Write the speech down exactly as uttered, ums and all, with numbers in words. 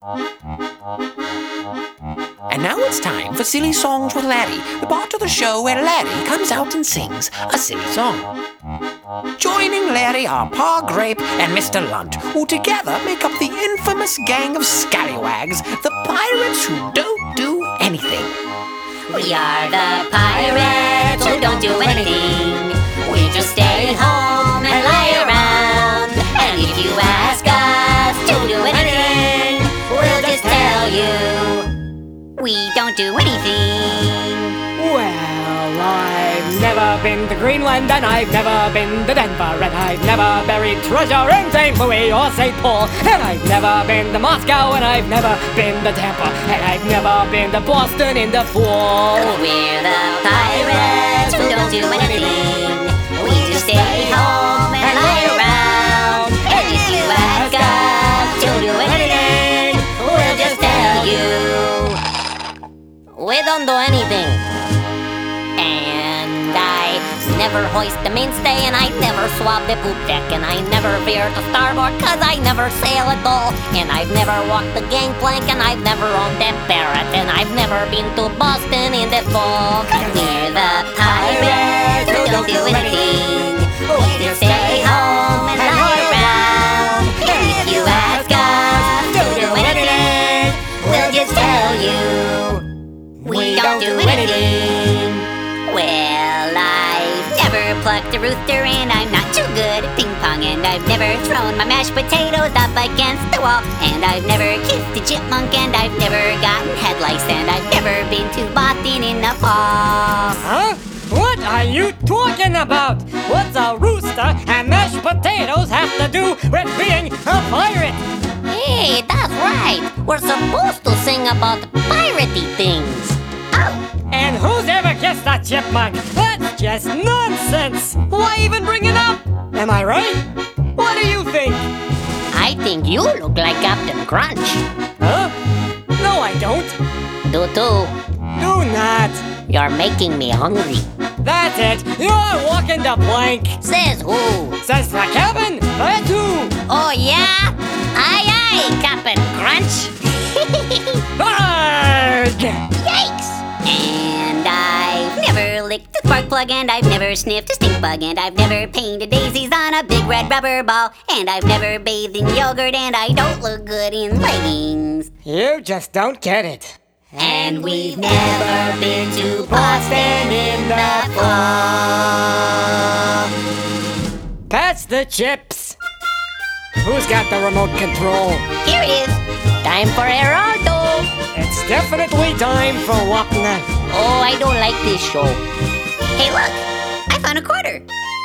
And now it's time for Silly Songs with Larry, the part of the show where Larry comes out and sings a silly song. Joining Larry are Pa Grape and Mister Lunt, who together make up the infamous gang of scallywags, the pirates who don't do anything. We are the pirates who don't do anything. We just stay home and lie around. And if you ask us to do anything, we'll just tell you we don't do anything. Well, I've never been to Greenland, and I've never been to Denver, and I've never buried treasure in Saint Louis or Saint Paul, and I've never been to Moscow, and I've never been to Tampa, and I've never been to Boston in the fall. We're the pirates who don't do anything. We just stay home and lie around. And if you ask us to do anything, we'll just tell you we don't do anything. And I never hoist the mainstay, and I never swab the poop deck, and I never veer to starboard, cause I never sail at all. And I've never walked the gangplank, and I've never owned that parrot, and I've never been to Boston in the fall. Cause we're the pirates who don't do anything. We just stay home and lie around. And if you ask us to do anything, we'll just tell you we don't do anything. Well, I've never plucked a rooster, and I'm not too good at ping pong, and I've never thrown my mashed potatoes up against the wall, and I've never kissed a chipmunk, and I've never gotten head lice, and I've never been to Boston in the fall. Huh? What are you talking about? What's a rooster and mashed potatoes have to do with being a pirate? Hey, that's right. We're supposed to sing about piratey things. Oh. And who's ever kissed a chipmunk? That's just nonsense! Why even bring it up? Am I right? What do you think? I think you look like Captain Crunch. Huh? No, I don't. Do too. Do not. You're making me hungry. That's it. You're walking the plank. Says who? Says the cabin. That's who. Oh, yeah? Aye, aye, Captain Crunch. Arrgh! Yikes! And I've never licked a spark plug, and I've never sniffed a stink bug, and I've never painted daisies on a big red rubber ball, and I've never bathed in yogurt, and I don't look good in leggings. You just don't get it. And we've never been to Boston in the fall. Pass the chips. Who's got the remote control? Here it is. Time for Geraldo. It's definitely time for Wapner. Oh, I don't like this show. Hey, look. I found a quarter.